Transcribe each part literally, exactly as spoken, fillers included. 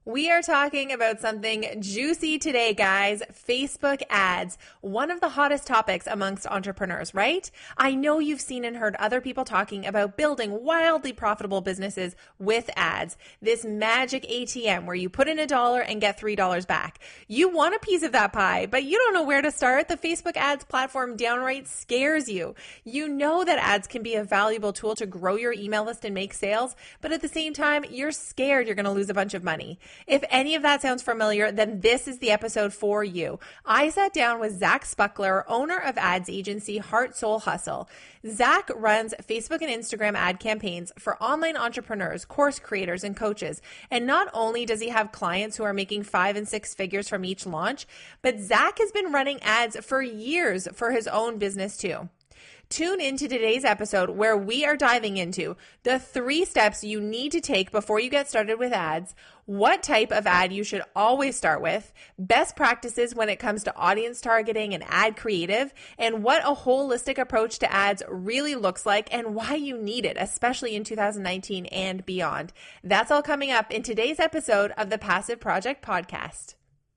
We are talking about something juicy today, guys. Facebook ads, one of the hottest topics amongst entrepreneurs, right? I know you've seen and heard other people talking about building wildly profitable businesses with ads. This magic A T M where you put in a dollar and get three dollars back. You want a piece of that pie, but you don't know where to start. The Facebook ads platform downright scares you. You know that ads can be a valuable tool to grow your email list and make sales, but at the same time, you're scared you're going to lose a bunch of money. If any of that sounds familiar, then this is the episode for you. I sat down with Zach Spuckler, owner of ads agency Heart Soul Hustle. Zach runs Facebook and Instagram ad campaigns for online entrepreneurs, course creators, and coaches. And not only does he have clients who are making five and six figures from each launch, but Zach has been running ads for years for his own business too. Tune into today's episode where we are diving into the three steps you need to take before you get started with ads, what type of ad you should always start with, best practices when it comes to audience targeting and ad creative, and what a holistic approach to ads really looks like and why you need it, especially in two thousand nineteen and beyond. That's all coming up in today's episode of the Passive Project Podcast.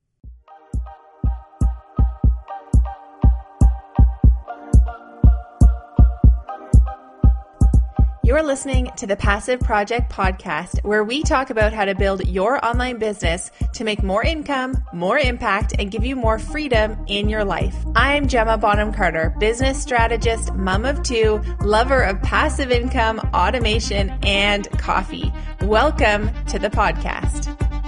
You're listening to the Passive Project Podcast, where we talk about how to build your online business to make more income, more impact, and give you more freedom in your life. I'm Gemma Bonham Carter, business strategist, mom of two, lover of passive income, automation, and coffee. Welcome to the podcast.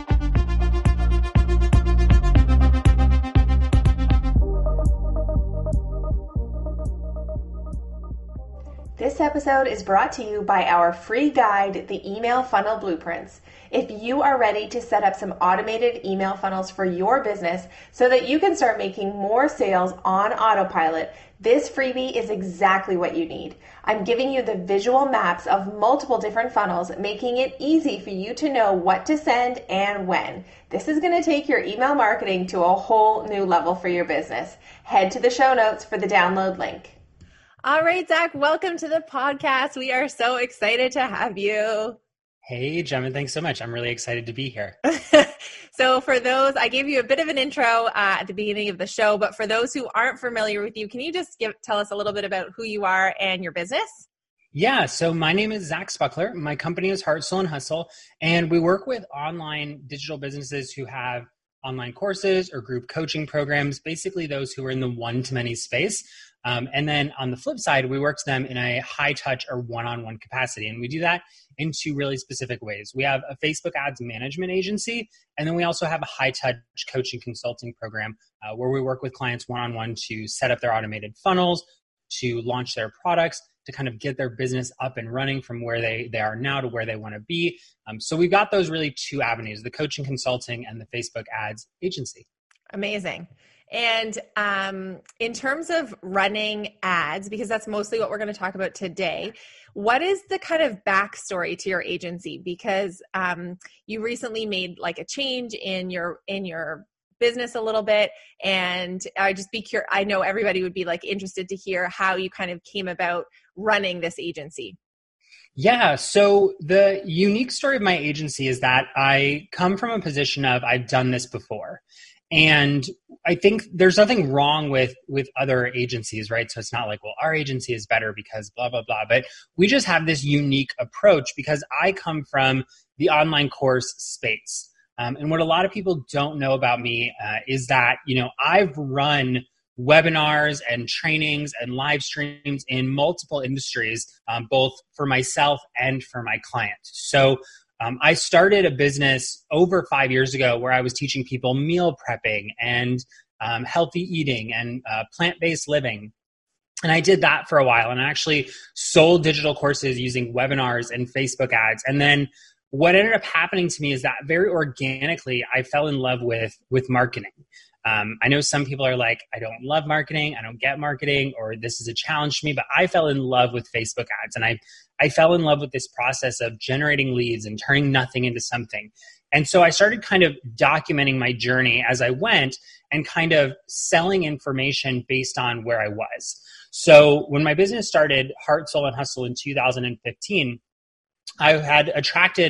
This episode is brought to you by our free guide, the Email Funnel Blueprints. If you are ready to set up some automated email funnels for your business so that you can start making more sales on autopilot, this freebie is exactly what you need. I'm giving you the visual maps of multiple different funnels, making it easy for you to know what to send and when. This is going to take your email marketing to a whole new level for your business. Head to the show notes for the download link. All right, Zach, welcome to the podcast. We are so excited to have you. Hey, Gemma, thanks so much. I'm really excited to be here. So for those, I gave you a bit of an intro uh, at the beginning of the show, but for those who aren't familiar with you, can you just give tell us a little bit about who you are and your business? Yeah, so my name is Zach Spuckler. My company is Heart, Soul, and Hustle, and we work with online digital businesses who have online courses or group coaching programs, basically those who are in the one-to-many space. Um, and then on the flip side, we work to them in a high touch or one-on-one capacity. And we do that in two really specific ways. We have a Facebook ads management agency, and then we also have a high touch coaching consulting program uh, where we work with clients one-on-one to set up their automated funnels, to launch their products, to kind of get their business up and running from where they, they are now to where they want to be. Um, so we've got those really two avenues, the coaching consulting and the Facebook ads agency. Amazing. And um, in terms of running ads, because that's mostly what we're going to talk about today, what is the kind of backstory to your agency? Because um, you recently made like a change in your in your business a little bit, and I just be curious. I know everybody would be like interested to hear how you kind of came about running this agency. Yeah. So the unique story of my agency is that I come from a position of I've done this before. And I think there's nothing wrong with, with other agencies, right? So it's not like, well, our agency is better because blah, blah, blah. But we just have this unique approach because I come from the online course space. Um, and what a lot of people don't know about me uh, is that, you know, I've run webinars and trainings and live streams in multiple industries, um, both for myself and for my clients. So Um, I started a business over five years ago where I was teaching people meal prepping and um, healthy eating and uh, plant-based living. And I did that for a while and I actually sold digital courses using webinars and Facebook ads. And then what ended up happening to me is that very organically, I fell in love with, with marketing. Um, I know some people are like, I don't love marketing, I don't get marketing, or this is a challenge to me, but I fell in love with Facebook ads. And I, I fell in love with this process of generating leads and turning nothing into something. And so I started kind of documenting my journey as I went and kind of selling information based on where I was. So when my business started, Heart, Soul, and Hustle in two thousand fifteen, I had attracted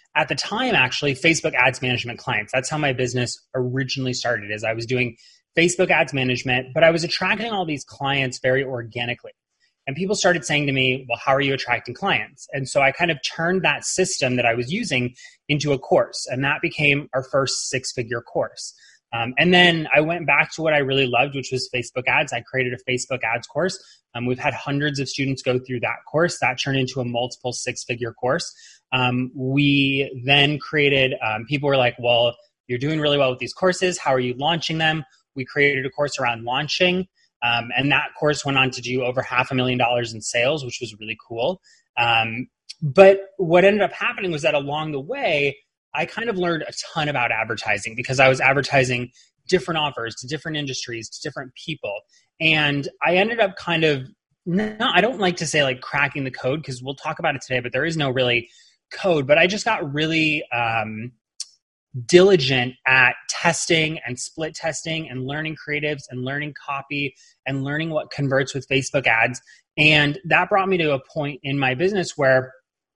at the time, actually, Facebook ads management clients. That's how my business originally started, is I was doing Facebook ads management, but I was attracting all these clients very organically. And people started saying to me, well, how are you attracting clients? And so I kind of turned that system that I was using into a course. And that became our first six-figure course. Um, and then I went back to what I really loved, which was Facebook ads. I created a Facebook ads course. Um, we've had hundreds of students go through that course. That turned into a multiple six-figure course. Um, we then created, um, people were like, well, you're doing really well with these courses. How are you launching them? We created a course around launching. Um, and that course went on to do over half a million dollars in sales, which was really cool. Um, but what ended up happening was that along the way, I kind of learned a ton about advertising because I was advertising different offers to different industries, to different people. And I ended up kind of, no, I don't like to say like cracking the code because we'll talk about it today, but there is no really code. But I just got really um, diligent at testing and split testing and learning creatives and learning copy and learning what converts with Facebook ads. And that brought me to a point in my business where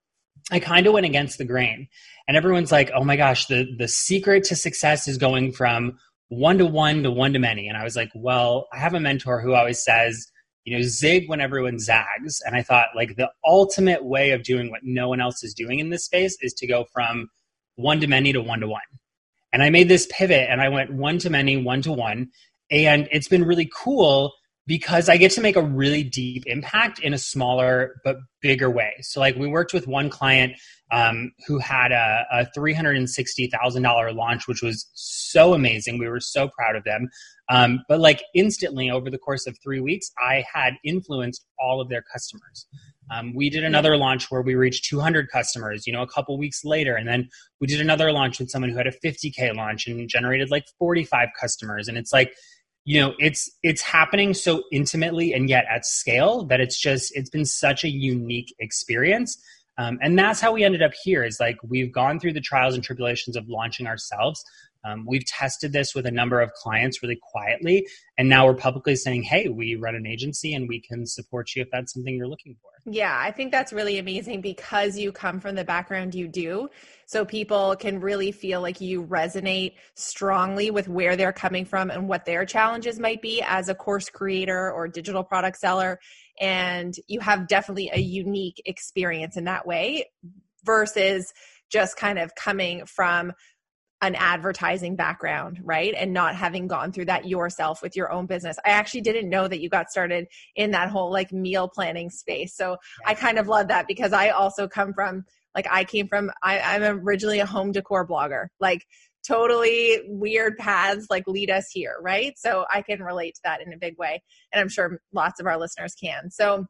I kind of went against the grain. And everyone's like, oh my gosh, the, the secret to success is going from one-to-one to one-to-many. And I was like, well, I have a mentor who always says, you know, zig when everyone zags. And I thought like the ultimate way of doing what no one else is doing in this space is to go from one-to-many to one-to-one. And I made this pivot and I went one-to-many, one-to-one. And it's been really cool because I get to make a really deep impact in a smaller but bigger way. So like we worked with one client um, who had a, a three hundred sixty thousand dollars launch, which was so amazing. We were so proud of them. Um, but like instantly over the course of three weeks, I had influenced all of their customers. Um, we did another launch where we reached two hundred customers, you know, a couple weeks later. And then we did another launch with someone who had a fifty K launch and generated like forty-five customers. And it's like, you know, it's it's happening so intimately and yet at scale that it's just, it's been such a unique experience. Um, and that's how we ended up here is like we've gone through the trials and tribulations of launching ourselves. Um, we've tested this with a number of clients really quietly. And now we're publicly saying, hey, we run an agency and we can support you if that's something you're looking for. Yeah, I think that's really amazing because you come from the background you do. So people can really feel like you resonate strongly with where they're coming from and what their challenges might be as a course creator or digital product seller. And you have definitely a unique experience in that way versus just kind of coming from an advertising background, right? And not having gone through that yourself with your own business. I actually didn't know that you got started in that whole like meal planning space. So yeah. I kind of love that because I also come from, like I came from, I, I'm originally a home decor blogger, like totally weird paths like lead us here, right? So I can relate to that in a big way. And I'm sure lots of our listeners can. So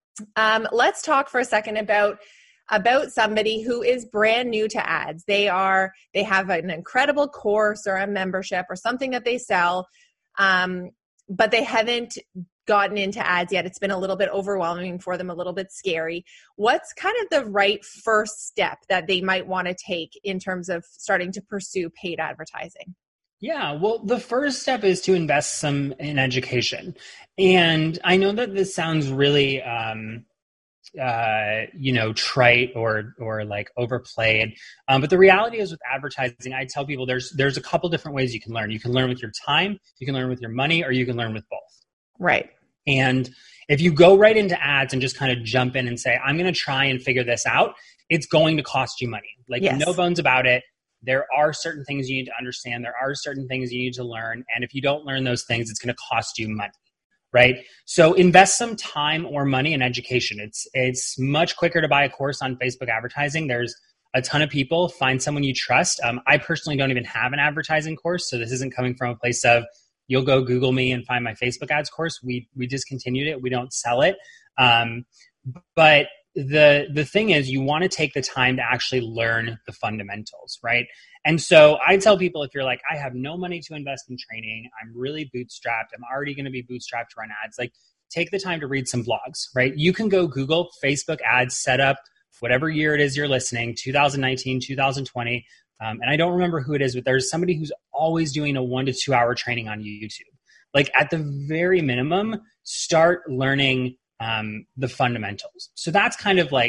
um, let's talk for a second about about somebody who is brand new to ads. They are, they have an incredible course or a membership or something that they sell, um, but they haven't gotten into ads yet. It's been a little bit overwhelming for them, a little bit scary. What's kind of the right first step that they might want to take in terms of starting to pursue paid advertising? Yeah, well, the first step is to invest some in education. And I know that this sounds really, um, uh, you know, trite or, or like overplayed. Um, but the reality is with advertising, I tell people there's, there's a couple different ways you can learn. You can learn with your time, you can learn with your money, or you can learn with both. Right. And if you go right into ads and just kind of jump in and say, I'm going to try and figure this out, it's going to cost you money. Like yes. No bones about it. There are certain things you need to understand. There are certain things you need to learn. And if you don't learn those things, it's going to cost you money. Right? So invest some time or money in education. It's it's much quicker to buy a course on Facebook advertising. There's a ton of people. Find someone you trust. Um, I personally don't even have an advertising course, so this isn't coming from a place of you'll go Google me and find my Facebook ads course. We we discontinued it. We don't sell it. Um, but the the thing is, you want to take the time to actually learn the fundamentals, right? And so I tell people, if you're like, I have no money to invest in training, I'm really bootstrapped, I'm already going to be bootstrapped to run ads, like take the time to read some blogs, right? You can go Google Facebook ads setup, whatever year it is you're listening, two thousand nineteen, two thousand twenty. Um, and I don't remember who it is, but there's somebody who's always doing a one to two hour training on YouTube. Like at the very minimum, start learning um, the fundamentals. So that's kind of like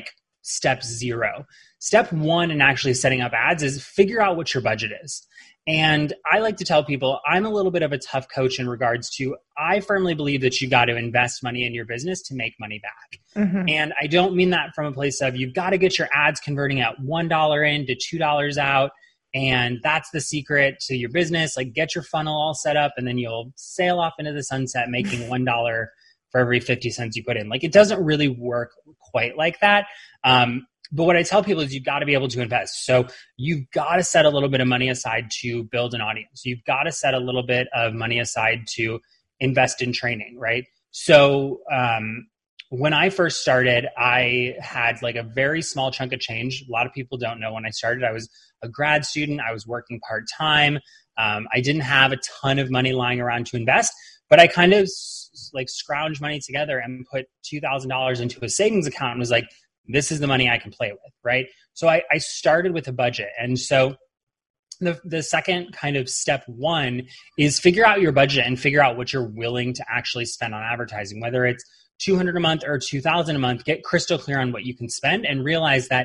step zero. Step one in actually setting up ads is figure out what your budget is. And I like to tell people I'm a little bit of a tough coach in regards to, I firmly believe that you got to invest money in your business to make money back. Mm-hmm. And I don't mean that from a place of you've got to get your ads converting at one dollar in to two dollars out. And that's the secret to your business. Like, get your funnel all set up and then you'll sail off into the sunset making one dollar for every fifty cents you put in. Like, it doesn't really work quite like that. Um, But what I tell people is you've got to be able to invest. So you've got to set a little bit of money aside to build an audience. You've got to set a little bit of money aside to invest in training, right? So um, when I first started, I had like a very small chunk of change. A lot of people don't know when I started, I was a grad student. I was working part-time. Um, I didn't have a ton of money lying around to invest, but I kind of like scrounged money together and put two thousand dollars into a savings account and was like, this is the money I can play with, right? So I, I started with a budget. And so the, the second kind of step one is figure out your budget and figure out what you're willing to actually spend on advertising, whether it's two hundred dollars a month or two thousand dollars a month. Get crystal clear on what you can spend and realize that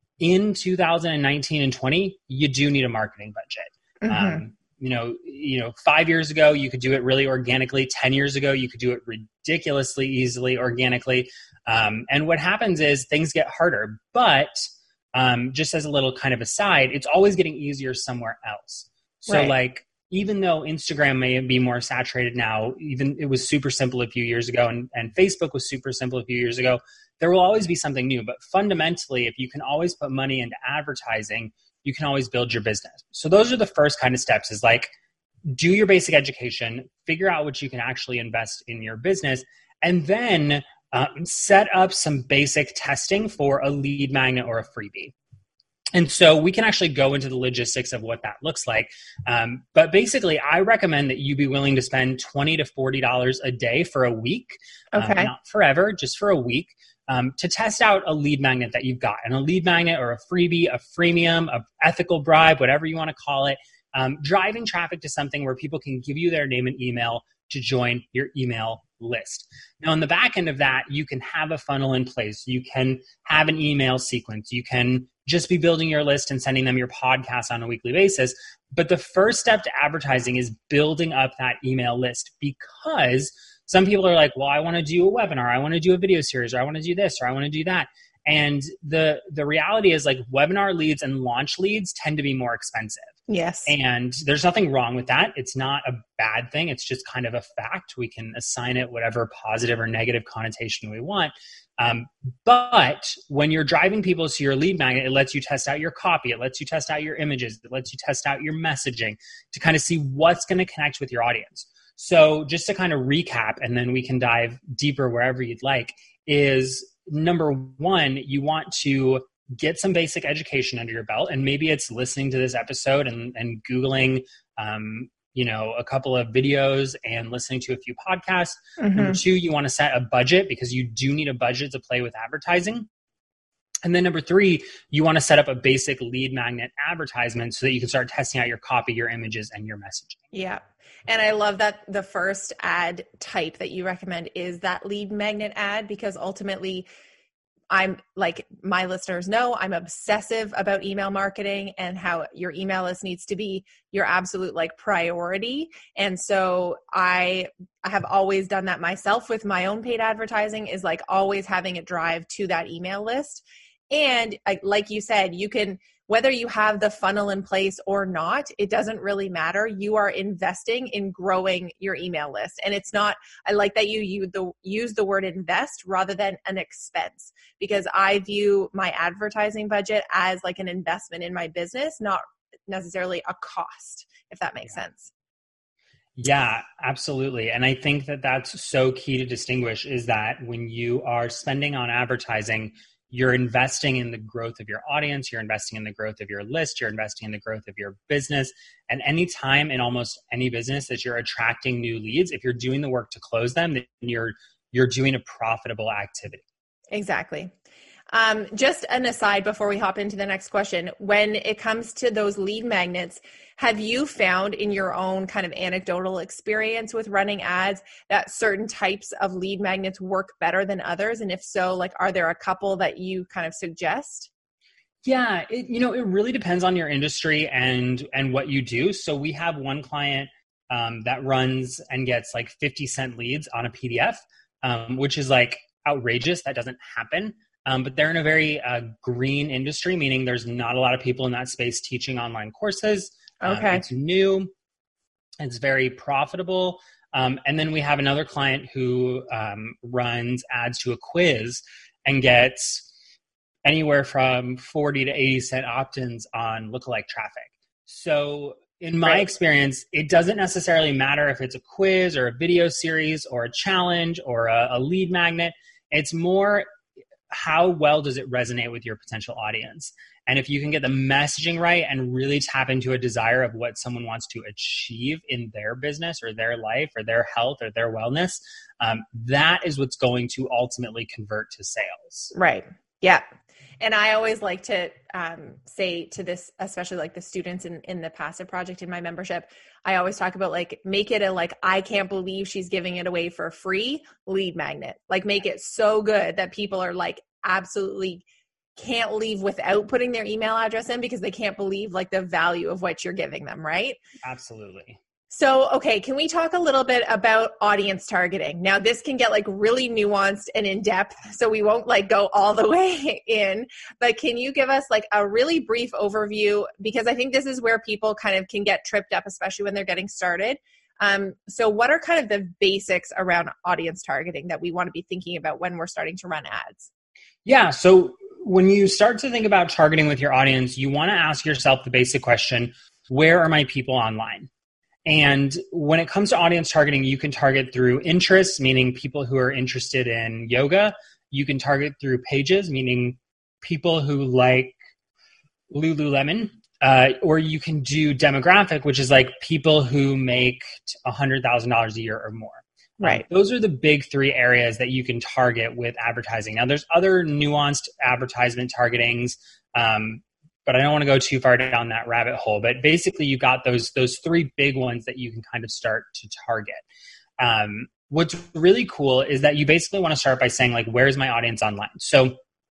in two thousand nineteen and twenty, you do need a marketing budget. Mm-hmm. Um, you know, you know, five years ago, you could do it really organically. ten years ago, you could do it ridiculously easily organically. Um, and what happens is things get harder, but um, just as a little kind of aside, it's always getting easier somewhere else. So right. like, even though Instagram may be more saturated now, even it was super simple a few years ago and, and Facebook was super simple a few years ago, there will always be something new. But fundamentally, if you can always put money into advertising, you can always build your business. So those are the first kind of steps is like, do your basic education, figure out what you can actually invest in your business, and then um, set up some basic testing for a lead magnet or a freebie. And so we can actually go into the logistics of what that looks like. Um, but basically, I recommend that you be willing to spend twenty to forty dollars a day for a week, okay. um, not forever, just for a week, um, to test out a lead magnet that you've got. And a lead magnet or a freebie, a freemium, a ethical bribe, whatever you want to call it, um, driving traffic to something where people can give you their name and email to join your email list. Now, on the back end of that, you can have a funnel in place. You can have an email sequence. You can just be building your list and sending them your podcast on a weekly basis. But the first step to advertising is building up that email list, because some people are like, well, I want to do a webinar, I want to do a video series, or I want to do this, or I want to do that. And the the reality is like webinar leads and launch leads tend to be more expensive. Yes. And there's nothing wrong with that. It's not a bad thing. It's just kind of a fact. We can assign it whatever positive or negative connotation we want. Um, but when you're driving people to your lead magnet, it lets you test out your copy. It lets you test out your images. It lets you test out your messaging to kind of see what's going to connect with your audience. So just to kind of recap, and then we can dive deeper wherever you'd like, is number one, you want to get some basic education under your belt. And maybe it's listening to this episode and, and Googling, um, you know, a couple of videos and listening to a few podcasts. Mm-hmm. Number two, you want to set a budget, because you do need a budget to play with advertising. And then number three, you want to set up a basic lead magnet advertisement so that you can start testing out your copy, your images, and your messaging. Yeah. And I love that the first ad type that you recommend is that lead magnet ad, because ultimately I'm like, my listeners know I'm obsessive about email marketing and how your email list needs to be your absolute like priority. And so I, I have always done that myself with my own paid advertising, is like always having it drive to that email list. And like you said, you can, whether you have the funnel in place or not, it doesn't really matter. You are investing in growing your email list. And it's not, I like that you, you the, use the word invest rather than an expense, because I view my advertising budget as like an investment in my business, not necessarily a cost, if that makes yeah. sense. Yeah, absolutely. And I think that that's so key to distinguish, is that when you are spending on advertising, you're investing in the growth of your audience, you're investing in the growth of your list, you're investing in the growth of your business. And anytime in almost any business that you're attracting new leads, if you're doing the work to close them, then you're you're doing a profitable activity. Exactly. Um, just an aside before we hop into the next question, when it comes to those lead magnets, have you found in your own kind of anecdotal experience with running ads that certain types of lead magnets work better than others? And if so, like, are there a couple that you kind of suggest? Yeah, it, you know, it really depends on your industry and and what you do. So we have one client um, that runs and gets like fifty cent leads on a P D F, um, which is like outrageous. That doesn't happen. Um, but they're in a very uh, green industry, meaning there's not a lot of people in that space teaching online courses. Okay. Um, it's new. It's very profitable. Um, and then we have another client who um, runs ads to a quiz and gets anywhere from forty to eighty cent opt-ins on lookalike traffic. So in my Right. experience, it doesn't necessarily matter if it's a quiz or a video series or a challenge or a, a lead magnet. It's more how well does it resonate with your potential audience? And if you can get the messaging right and really tap into a desire of what someone wants to achieve in their business or their life or their health or their wellness, um, that is what's going to ultimately convert to sales. Right. Yeah. And I always like to um, say to this, especially like the students in, in the passive project in my membership, I always talk about like, make it a, like, I can't believe she's giving it away for free lead magnet. Like, make it so good that people are like, absolutely can't leave without putting their email address in because they can't believe like the value of what you're giving them. Right. Absolutely. So, okay, can we talk a little bit about audience targeting? Now, this can get like really nuanced and in depth, so we won't like go all the way in, but can you give us like a really brief overview? Because I think this is where people kind of can get tripped up, especially when they're getting started. Um, so what are kind of the basics around audience targeting that we want to be thinking about when we're starting to run ads? Yeah. So when you start to think about targeting with your audience, you want to ask yourself the basic question, where are my people online? And when it comes to audience targeting, you can target through interests, meaning people who are interested in yoga. You can target through pages, meaning people who like Lululemon. Uh, or you can do demographic, which is like people who make one hundred thousand dollars a year or more. Right. Um, those are the big three areas that you can target with advertising. Now, there's other nuanced advertisement targetings, um, but I don't want to go too far down that rabbit hole. But basically, you got those those three big ones that you can kind of start to target. Um, what's really cool is that you basically want to start by saying, like, where's my audience online? So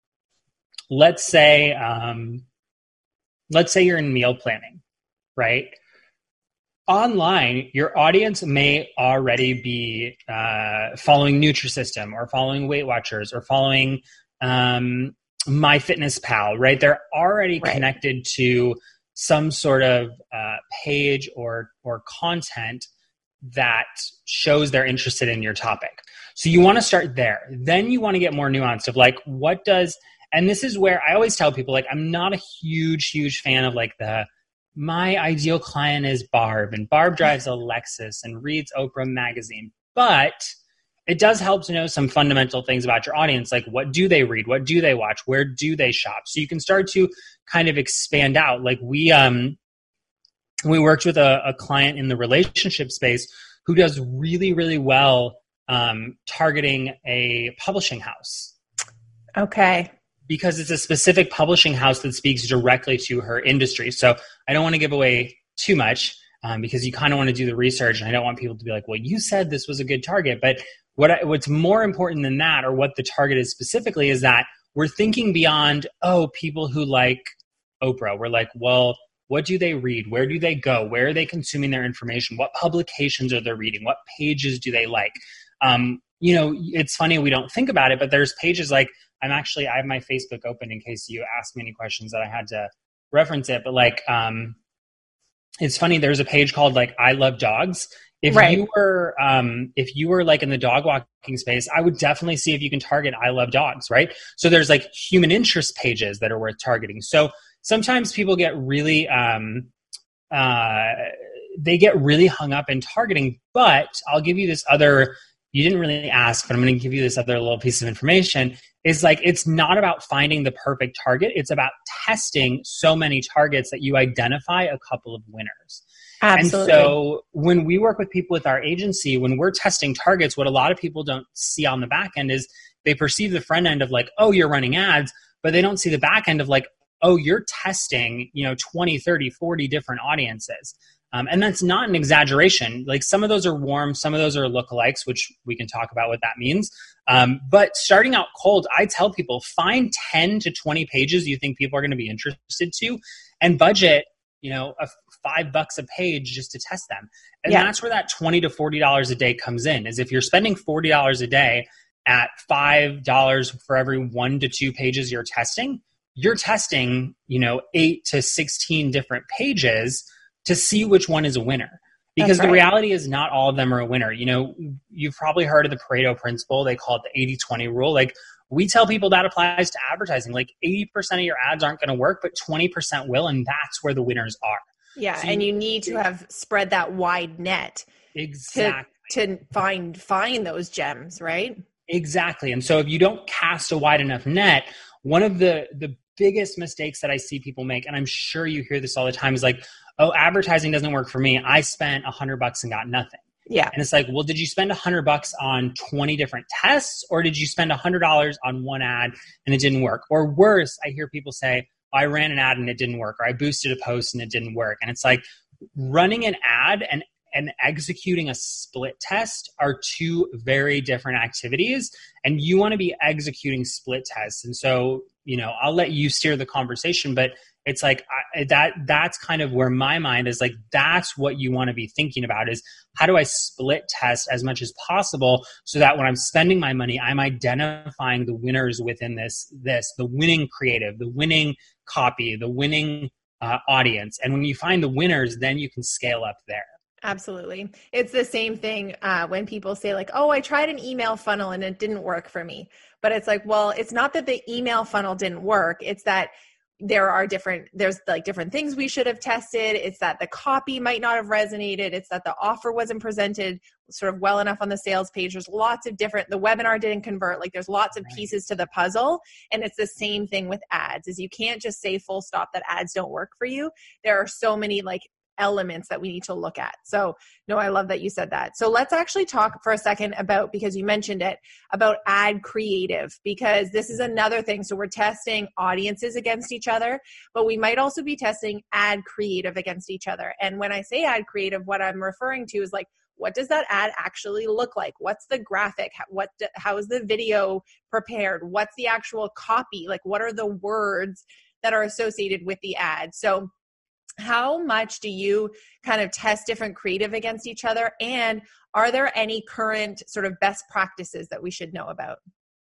let's say, um, let's say you're in meal planning, right? Online, your audience may already be uh, following Nutrisystem or following Weight Watchers or following um, MyFitnessPal, right? They're already Right. connected to some sort of uh, page or or content that shows they're interested in your topic. So you want to start there. Then you want to get more nuanced of like, what does, and this is where I always tell people, like, I'm not a huge, huge fan of like the, my ideal client is Barb, and Barb drives a Lexus and reads Oprah magazine. But it does help to know some fundamental things about your audience, like what do they read? What do they watch? Where do they shop? So you can start to kind of expand out. Like we um, we worked with a, a client in the relationship space who does really, really well um, targeting a publishing house. Okay. Because it's a specific publishing house that speaks directly to her industry. So I don't want to give away too much um, because you kind of want to do the research, and I don't want people to be like, well, you said this was a good target. But what I, what's more important than that, or what the target is specifically, is that we're thinking beyond, oh, people who like Oprah. We're like, well, what do they read? Where do they go? Where are they consuming their information? What publications are they reading? What pages do they like? Um, you know, it's funny, we don't think about it, but there's pages like, I'm actually, I have my Facebook open in case you ask me any questions that I had to reference it. But like, um, it's funny, there's a page called like, I love dogs. If Right. you were, um, if you were like in the dog walking space, I would definitely see if you can target I love dogs, right? So there's like human interest pages that are worth targeting. So sometimes people get really, um, uh, they get really hung up in targeting, but I'll give you this other, you didn't really ask, but I'm going to give you this other little piece of information, is like, it's not about finding the perfect target. It's about testing so many targets that you identify a couple of winners. Absolutely. And so when we work with people with our agency, when we're testing targets, what a lot of people don't see on the back end is they perceive the front end of like, oh, you're running ads, but they don't see the back end of like, oh, you're testing, you know, twenty, thirty, forty different audiences. Um, and that's not an exaggeration. Like some of those are warm, some of those are lookalikes, which we can talk about what that means. Um, but starting out cold, I tell people find ten to twenty pages you think people are going to be interested to, and budget, you know, a five bucks a page just to test them. And yeah. that's where that twenty to forty dollars a day comes in, is if you're spending forty dollars a day at five dollars for every one to two pages you're testing, you're testing, you know, eight to sixteen different pages to see which one is a winner. Because right. the reality is not all of them are a winner. You know, you've probably heard of the Pareto principle. They call it the eighty twenty rule. Like we tell people that applies to advertising. Like eighty percent of your ads aren't going to work, but twenty percent will. And that's where the winners are. Yeah. So and you, you need to have spread that wide net. Exactly. To, to find, find those gems, right? Exactly. And so if you don't cast a wide enough net, one of the, the biggest mistakes that I see people make, and I'm sure you hear this all the time, is like, oh, advertising doesn't work for me. I spent a hundred bucks and got nothing. Yeah. And it's like, well, did you spend a hundred bucks on twenty different tests, or did you spend a hundred dollars on one ad and it didn't work? Or worse, I hear people say, I ran an ad and it didn't work, or I boosted a post and it didn't work. And it's like running an ad and and executing a split test are two very different activities, and you want to be executing split tests. And so, you know, I'll let you steer the conversation, but it's like I, that, that's kind of where my mind is like, that's what you want to be thinking about is how do I split test as much as possible so that when I'm spending my money, I'm identifying the winners within this, this, the winning creative, the winning copy, the winning uh, audience. And when you find the winners, then you can scale up there. Absolutely. It's the same thing uh, when people say like, oh, I tried an email funnel and it didn't work for me. But it's like, well, it's not that the email funnel didn't work. It's that there are different, there's like different things we should have tested. It's that the copy might not have resonated. It's that the offer wasn't presented sort of well enough on the sales page. There's lots of different, the webinar didn't convert. Like there's lots of pieces to the puzzle. And it's the same thing with ads, is you can't just say full stop that ads don't work for you. There are so many like elements that we need to look at. So no, I love that you said that. So let's actually talk for a second about, because you mentioned it, about ad creative, because this is another thing. So we're testing audiences against each other, but we might also be testing ad creative against each other. And when I say ad creative, what I'm referring to is like, what does that ad actually look like? What's the graphic? What, how is the video prepared? What's the actual copy? Like, what are the words that are associated with the ad? So how much do you kind of test different creative against each other? And are there any current sort of best practices that we should know about?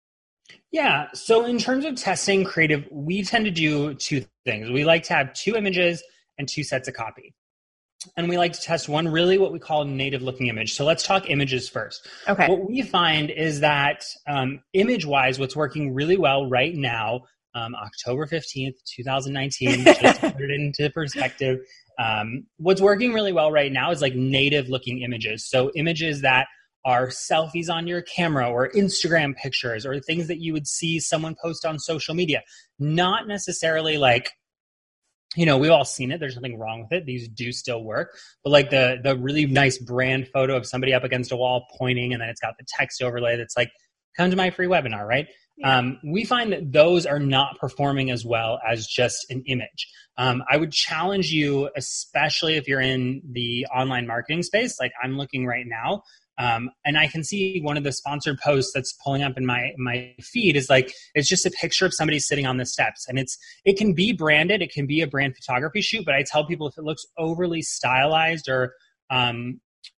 Yeah. So in terms of testing creative, we tend to do two things. We like to have two images and two sets of copy. And we like to test one really what we call native looking image. So let's talk images first. Okay. What we find is that um, image-wise, what's working really well right now, Um, October fifteenth, twenty nineteen, just to put it into perspective. Um, what's working really well right now is like native looking images. So images that are selfies on your camera or Instagram pictures or things that you would see someone post on social media. Not necessarily like, you know, we've all seen it. There's nothing wrong with it. These do still work. But like the the really nice brand photo of somebody up against a wall pointing, and then it's got the text overlay that's like, come to my free webinar, right? Yeah. Um, we find that those are not performing as well as just an image. Um, I would challenge you, especially if you're in the online marketing space, like I'm looking right now, um, and I can see one of the sponsored posts that's pulling up in my my feed is like, it's just a picture of somebody sitting on the steps. And it's it can be branded, it can be a brand photography shoot, but I tell people if it looks overly stylized or um,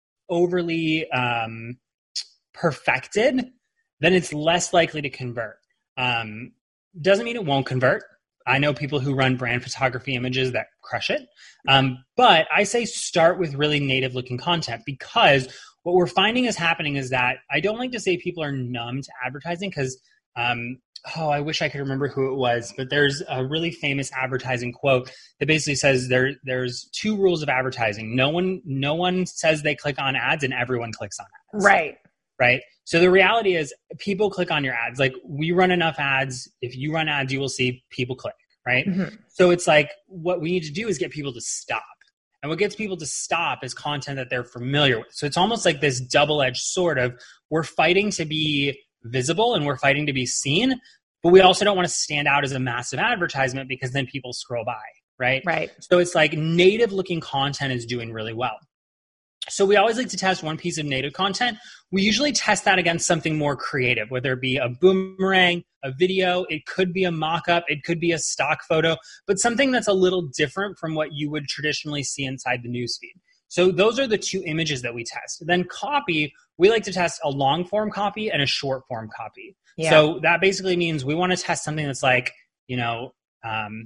overly um, perfected, then it's less likely to convert. Um, doesn't mean it won't convert. I know people who run brand photography images that crush it. Um, but I say start with really native looking content, because what we're finding is happening is that I don't like to say people are numb to advertising because, um, oh, I wish I could remember who it was, but there's a really famous advertising quote that basically says there, there's two rules of advertising. No one, no one says they click on ads and everyone clicks on ads. Right. Right. So the reality is people click on your ads. Like we run enough ads. If you run ads, you will see people click. Right. Mm-hmm. So it's like what we need to do is get people to stop. And what gets people to stop is content that they're familiar with. So it's almost like this double-edged sword of we're fighting to be visible and we're fighting to be seen, but we also don't want to stand out as a massive advertisement because then people scroll by, right? Right. So it's like native looking content is doing really well. So we always like to test one piece of native content. We usually test that against something more creative, whether it be a boomerang, a video, it could be a mock-up, it could be a stock photo, but something that's a little different from what you would traditionally see inside the newsfeed. So those are the two images that we test. Then copy, we like to test a long form copy and a short form copy. Yeah. So that basically means we want to test something that's like, you know, um,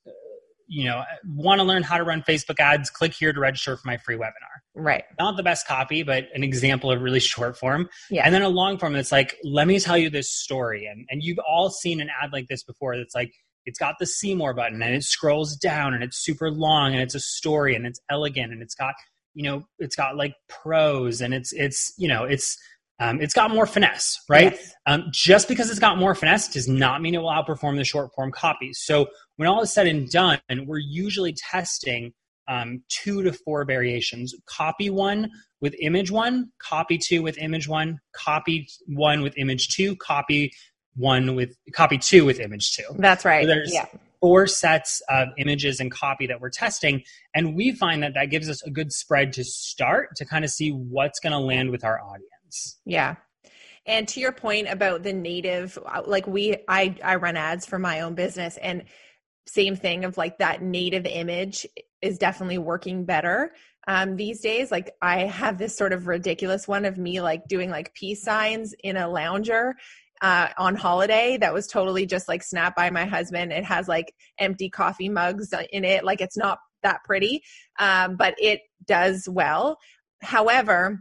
you know, want to learn how to run Facebook ads, click here to register for my free webinar. Right. Not the best copy, but an example of really short form. Yeah. And then a long form that's like, let me tell you this story. And, and you've all seen an ad like this before. That's like, it's got the see more button and it scrolls down and it's super long and it's a story and it's elegant and it's got, you know, it's got like prose and it's, it's, you know, it's, um, it's got more finesse, right? Yes. Um, just because it's got more finesse does not mean it will outperform the short form copy. So when all is said and done, we're usually testing um, two to four variations. Copy one with image one, copy two with image one, copy one with image two, copy one with copy two with image two. That's right. So there's yeah. four sets of images and copy that we're testing. And we find that that gives us a good spread to start to kind of see what's going to land with our audience. Yeah. And to your point about the native, like we, I, I run ads for my own business, and same thing of like that native image is definitely working better um, these days. Like I have this sort of ridiculous one of me like doing like peace signs in a lounger uh, on holiday that was totally just like snapped by my husband. It has like empty coffee mugs in it. Like it's not that pretty, um, but it does well. However,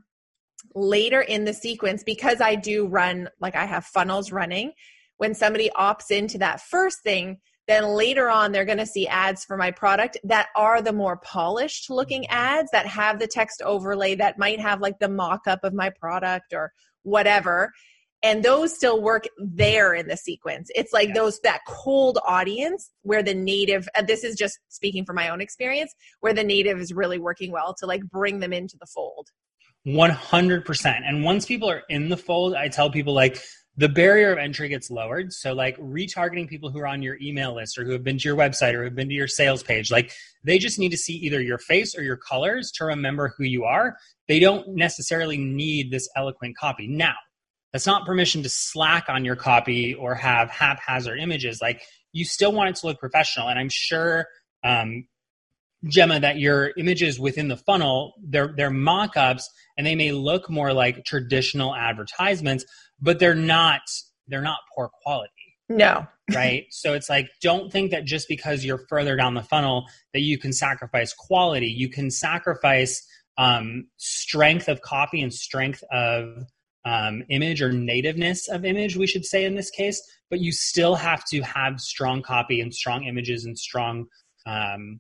later in the sequence, because I do run, like I have funnels running, when somebody opts into that first thing, then later on they're going to see ads for my product that are the more polished looking ads that have the text overlay, that might have like the mock-up of my product or whatever. And those still work there in the sequence. It's like yeah. those, that cold audience where the native, and this is just speaking from my own experience, where the native is really working well to like bring them into the fold. one hundred percent. And once people are in the fold, I tell people like the barrier of entry gets lowered. So like retargeting people who are on your email list or who have been to your website or have been to your sales page, like they just need to see either your face or your colors to remember who you are. They don't necessarily need this eloquent copy. Now, that's not permission to slack on your copy or have haphazard images. Like you still want it to look professional. And I'm sure, um, Gemma, that your images within the funnel, they're, they're mock-ups and they may look more like traditional advertisements, but they're not, they're not poor quality. No. Right? So it's like, don't think that just because you're further down the funnel that you can sacrifice quality. You can sacrifice um, strength of copy and strength of um, image or nativeness of image, we should say in this case, but you still have to have strong copy and strong images and strong, um,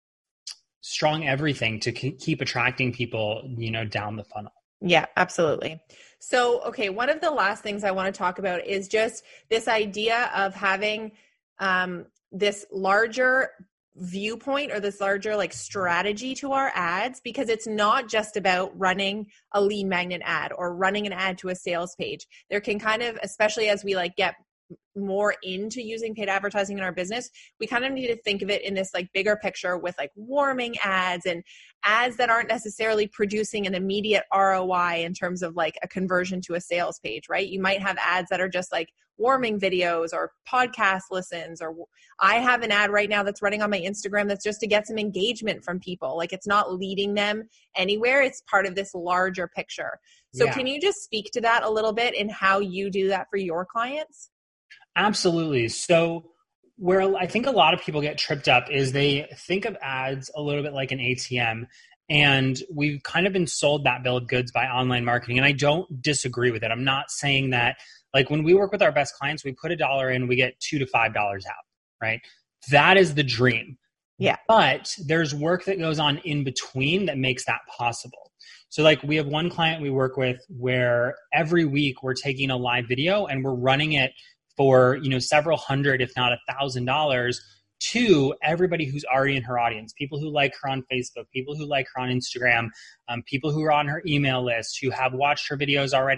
strong everything to keep attracting people, you know, down the funnel. Yeah, absolutely. So, okay, one of the last things I want to talk about is just this idea of having um, this larger viewpoint or this larger like strategy to our ads, because it's not just about running a lead magnet ad or running an ad to a sales page. There can kind of, especially as we like get more into using paid advertising in our business, we kind of need to think of it in this like bigger picture with like warming ads and ads that aren't necessarily producing an immediate R O I in terms of like a conversion to a sales page, right? You might have ads that are just like warming videos or podcast listens, or I have an ad right now that's running on my Instagram that's just to get some engagement from people. Like it's not leading them anywhere. It's part of this larger picture. So yeah. Can you just speak to that a little bit and how you do that for your clients? Absolutely. So where I think a lot of people get tripped up is they think of ads a little bit like an A T M, and we've kind of been sold that bill of goods by online marketing. And I don't disagree with it. I'm not saying that, like when we work with our best clients, we put a dollar in, we get two to five dollars out, right? That is the dream. Yeah. But there's work that goes on in between that makes that possible. So like we have one client we work with where every week we're taking a live video and we're running it for, you know, several hundred, if not a thousand dollars to everybody who's already in her audience, people who like her on Facebook, people who like her on Instagram, um, people who are on her email list, who have watched her videos already.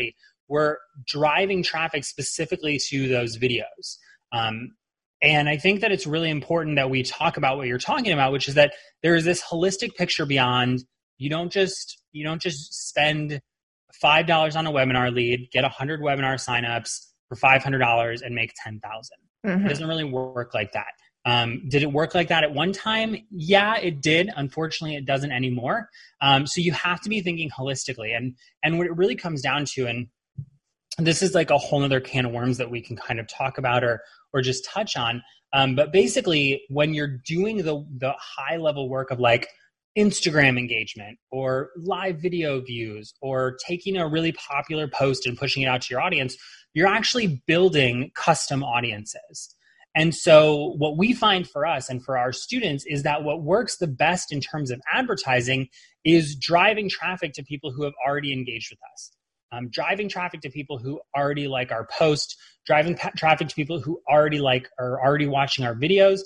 we're driving traffic specifically to those videos. Um, and I think that it's really important that we talk about what you're talking about, which is that there is this holistic picture beyond. You don't just you don't just spend five dollars on a webinar lead, get one hundred webinar signups for five hundred dollars and make ten thousand dollars. Mm-hmm. It doesn't really work like that. Um, did it work like that at one time? Yeah, it did. Unfortunately, it doesn't anymore. Um, so you have to be thinking holistically. And, and what it really comes down to, and this is like a whole other can of worms that we can kind of talk about or, or just touch on. Um, but basically, when you're doing the, the high level work of like Instagram engagement or live video views or taking a really popular post and pushing it out to your audience, you're actually building custom audiences. And so what we find for us and for our students is that what works the best in terms of advertising is driving traffic to people who have already engaged with us. Um, driving traffic to people who already like our post, driving pa- traffic to people who already like are already watching our videos.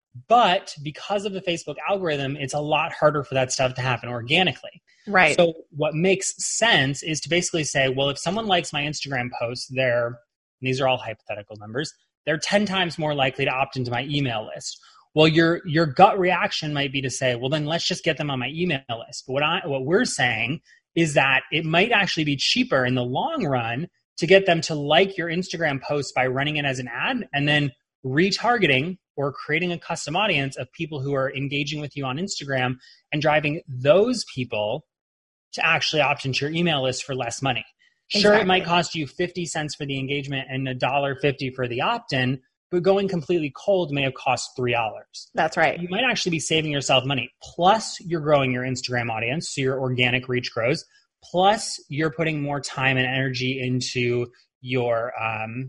But because of the Facebook algorithm, it's a lot harder for that stuff to happen organically. Right. So what makes sense is to basically say, well, if someone likes my Instagram post, they're, these are all hypothetical numbers, they're ten times more likely to opt into my email list. Well, your your gut reaction might be to say, well, then let's just get them on my email list. But what I what we're saying is that it might actually be cheaper in the long run to get them to like your Instagram post by running it as an ad and then retargeting or creating a custom audience of people who are engaging with you on Instagram and driving those people to actually opt into your email list for less money. Sure, exactly. It might cost you fifty cents for the engagement and one dollar fifty for the opt-in, but going completely cold may have cost three dollars. That's right. You might actually be saving yourself money. Plus, you're growing your Instagram audience, so your organic reach grows. Plus, you're putting more time and energy into your um,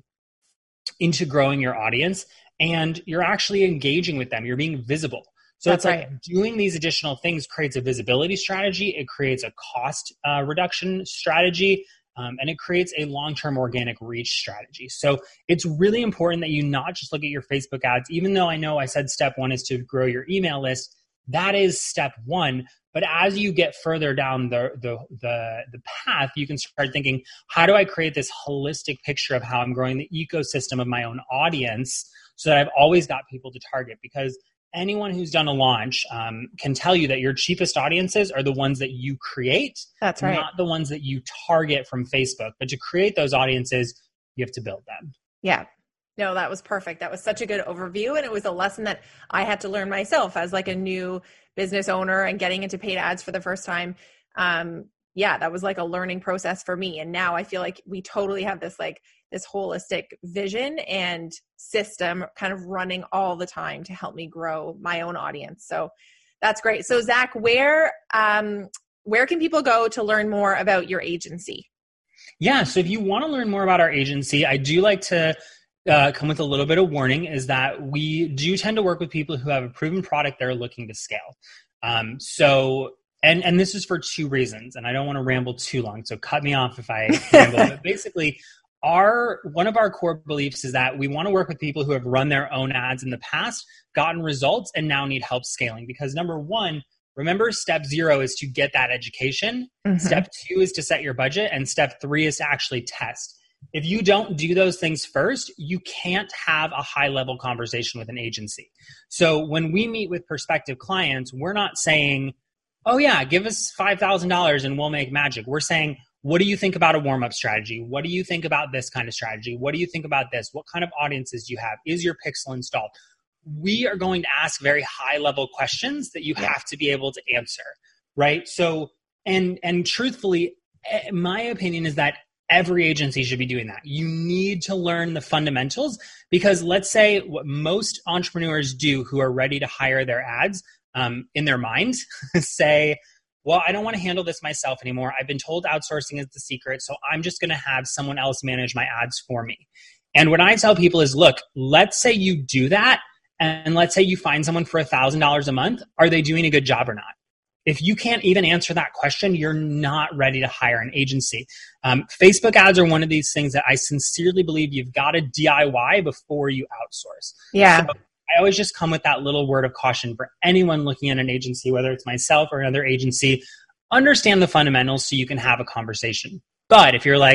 into growing your audience, and you're actually engaging with them. You're being visible. So That's it's like right. doing these additional things creates a visibility strategy. It creates a cost uh, reduction strategy. Um, and it creates a long-term organic reach strategy. So it's really important that you not just look at your Facebook ads, even though I know I said step one is to grow your email list. That is step one. But as you get further down the, the, the, the path, you can start thinking, how do I create this holistic picture of how I'm growing the ecosystem of my own audience so that I've always got people to target? Because anyone who's done a launch um, can tell you that your cheapest audiences are the ones that you create. That's right. Not the ones that you target from Facebook. But to create those audiences, you have to build them. Yeah. No, that was perfect. That was such a good overview. And it was a lesson that I had to learn myself as like a new business owner and getting into paid ads for the first time. Um, yeah, that was like a learning process for me. And now I feel like we totally have this like this holistic vision and system kind of running all the time to help me grow my own audience. So that's great. So Zach, where, um, where can people go to learn more about your agency? Yeah. So if you want to learn more about our agency, I do like to uh, come with a little bit of warning is that we do tend to work with people who have a proven product they're looking to scale. Um, so And and this is for two reasons, and I don't want to ramble too long, so cut me off if I ramble. But basically, our one of our core beliefs is that we want to work with people who have run their own ads in the past, gotten results, and now need help scaling. Because number one, remember, step zero is to get that education. Mm-hmm. Step two is to set your budget, and step three is to actually test. If you don't do those things first, you can't have a high-level conversation with an agency. So when we meet with prospective clients, we're not saying, oh yeah, give us five thousand dollars and we'll make magic. We're saying, what do you think about a warm-up strategy? What do you think about this kind of strategy? What do you think about this? What kind of audiences do you have? Is your pixel installed? We are going to ask very high-level questions that you yeah. have to be able to answer, right? So, and and truthfully, my opinion is that every agency should be doing that. You need to learn the fundamentals because let's say what most entrepreneurs do who are ready to hire their ads um, in their mind say, well, I don't want to handle this myself anymore. I've been told outsourcing is the secret, so I'm just going to have someone else manage my ads for me. And what I tell people is, look, let's say you do that, and let's say you find someone for one thousand dollars a month. Are they doing a good job or not? If you can't even answer that question, you're not ready to hire an agency. Um, Facebook ads are one of these things that I sincerely believe you've got to D I Y before you outsource. Yeah. So I always just come with that little word of caution for anyone looking at an agency, whether it's myself or another agency. Understand the fundamentals so you can have a conversation. But if you're like,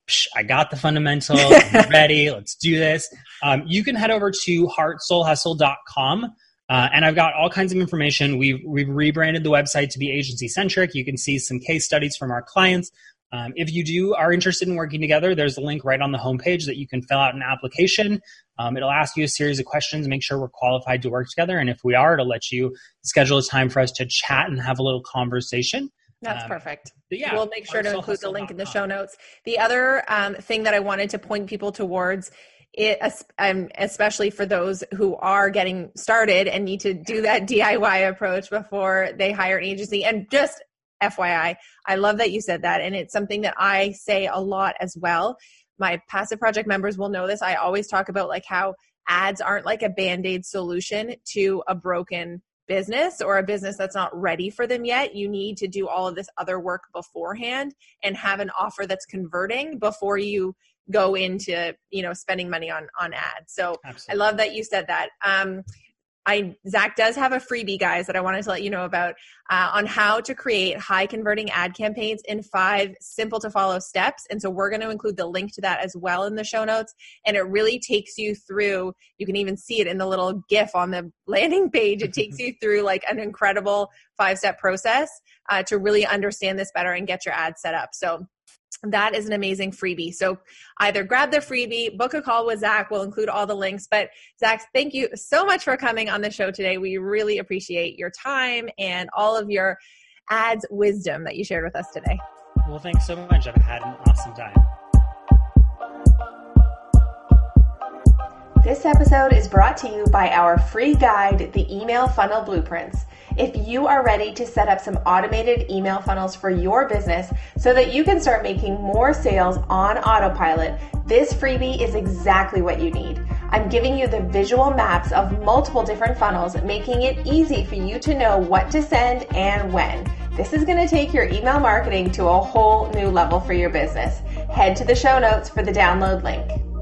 Psh, I got the fundamentals, I'm ready, let's do this. Um, you can head over to heart soul hustle dot com. Uh, and I've got all kinds of information. We've, we've rebranded the website to be agency centric. You can see some case studies from our clients. Um, if you do are interested in working together, there's a link right on the homepage that you can fill out an application. Um, it'll ask you a series of questions, make sure we're qualified to work together. And if we are, it'll let you schedule a time for us to chat and have a little conversation. That's um, perfect. Yeah, we'll make sure to include the link in the show notes. The other um, thing that I wanted to point people towards, it, um, especially for those who are getting started and need to do that D I Y approach before they hire an agency. And just F Y I, I love that you said that. And it's something that I say a lot as well. My passive project members will know this. I always talk about like how ads aren't like a Band-Aid solution to a broken business or a business that's not ready for them yet. You need to do all of this other work beforehand and have an offer that's converting before you go into, you know, spending money on, on ads. So Absolutely. I love that you said that. Um, I, Zach does have a freebie, guys, that I wanted to let you know about uh, on how to create high converting ad campaigns in five simple to follow steps. And so we're going to include the link to that as well in the show notes. And it really takes you through, you can even see it in the little GIF on the landing page. It takes you through like an incredible five-step process uh, to really understand this better and get your ad set up. So that is an amazing freebie. So either grab the freebie, book a call with Zach. We'll include all the links. But Zach, thank you so much for coming on the show today. We really appreciate your time and all of your ads wisdom that you shared with us today. Well, thanks so much. I've had an awesome time. This episode is brought to you by our free guide, The Email Funnel Blueprints. If you are ready to set up some automated email funnels for your business so that you can start making more sales on autopilot, this freebie is exactly what you need. I'm giving you the visual maps of multiple different funnels, making it easy for you to know what to send and when. This is going to take your email marketing to a whole new level for your business. Head to the show notes for the download link.